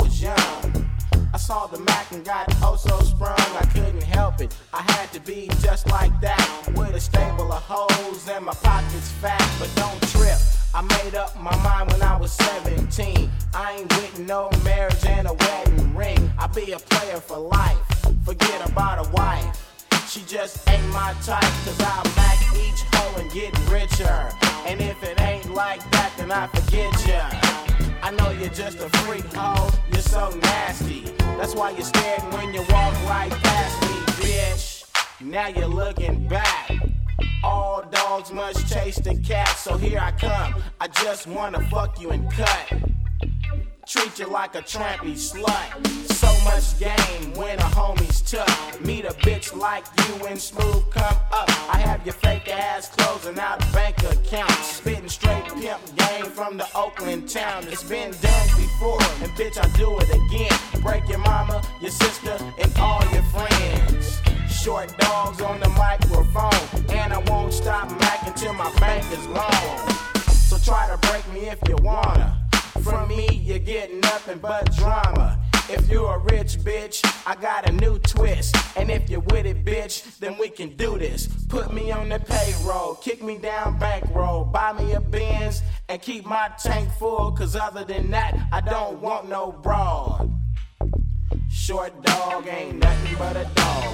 was young. I saw the Mac and got oh so sprung, I couldn't help it. I had to be just like that, with a stable of hoes and my pockets fat. But don't trip, I made up my mind when I was 17. I ain't with no marriage and a wedding ring. I be a player for life, forget about a wife. She just ain't my type, cause I'll Mac each hoe and get richer. And if it ain't like that, then I forget ya. I know you're just a freak hoe, you're so nasty. That's why you're scared when you walk right past me, bitch. Now you're looking back. All dogs must chase the cat, so here I come. I just wanna fuck you and cut. Treat you like a trampy slut. So much game when a homie's tough. Meet a bitch like you and smooth come up. I have your fake ass closing out bank accounts. Spitting straight pimp game from the Oakland town. It's been done before, and bitch I do it again. Break your mama, your sister, and all your friends. Short dogs on the microphone, and I won't stop macking till my bank is long. So try to break me if you wanna. From me, you get nothing but drama. If you're a rich bitch, I got a new twist. And if you're with it, bitch, then we can do this. Put me on the payroll, kick me down bankroll, buy me a Benz, and keep my tank full. Cause other than that, I don't want no broad. Short dog ain't nothing but a dog.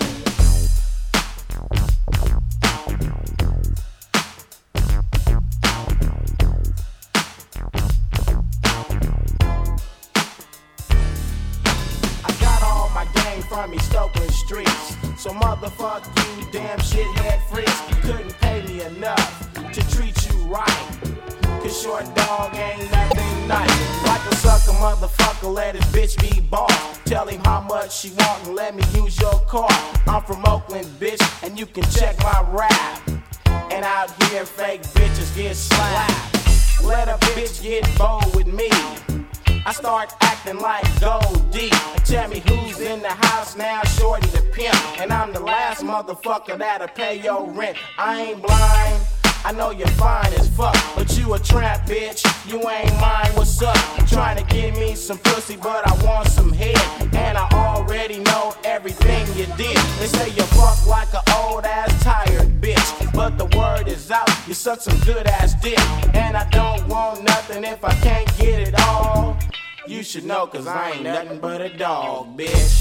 From me Stokeland streets. So motherfuck you, damn shithead freaks. You couldn't pay me enough to treat you right. Cause short dog ain't nothing nice. Like a sucker motherfucker, let his bitch be boss. Tell him how much she want and let me use your car. I'm from Oakland, bitch, and you can check my rap. And out here fake bitches get slapped. Let a bitch get bold with me. I start acting like Gold D. Tell me who's in the house now, shorty the pimp. And I'm the last motherfucker that'll pay your rent. I ain't blind, I know you're fine as fuck, but you a tramp, bitch, you ain't mine, what's up? Trying to give me some pussy, but I want some head. And I already know everything you did. They say you fuck like an old ass tired bitch, but the word is out, you suck some good ass dick. And I don't want nothing if I can't get it all. You should know, cause I ain't nothing but a dog, bitch.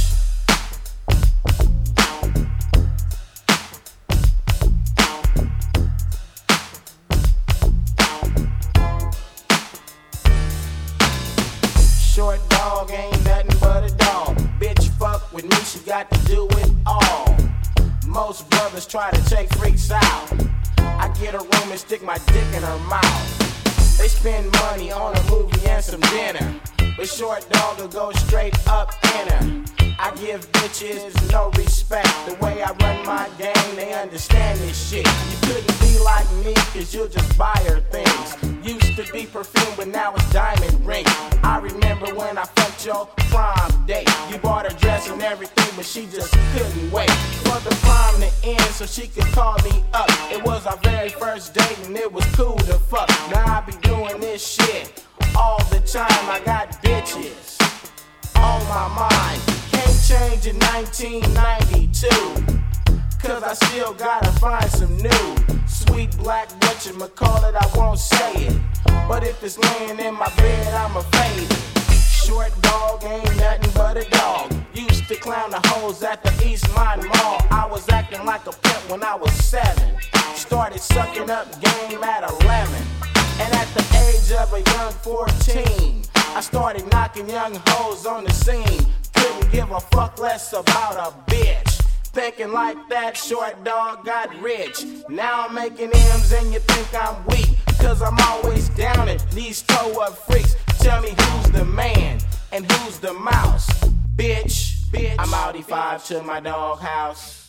Short dog ain't nothing but a dog. Bitch fuck with me, she got to do it all. Most brothers try to take freaks out. I get a room and stick my dick in her mouth. They spend money on a movie and some dinner, but short dog will go straight up in her. I give bitches no respect. The way I run my game, they understand this shit. You couldn't be like me, cause you'll just buy her things. Used to be perfume, but now it's diamond ring. I remember when I fucked your prom date. You bought her dress and everything, but she just couldn't wait for the prom to end so she could call me up. It was our very first date and it was cool to fuck. Now I be doing this shit all the time. I got bitches on my mind. Can't change in 1992, cause I still gotta find some new sweet black whatchamacallit, I won't say it, but if it's laying in my bed, I'ma fade it. Short dog ain't nothing but a dog. Used to clown the hoes at the Eastmont Mall. I was acting like a pimp when I was 7. Started sucking up game at 11. And at the age of a young 14, I started knocking young hoes on the scene. Couldn't give a fuck less about a bitch. Thinking like that, short dog got rich. Now I'm making M's and you think I'm weak, cause I'm always down at these toe up freaks. Tell me who's the man and who's the mouse. Bitch, I'm Audi 5 to my doghouse.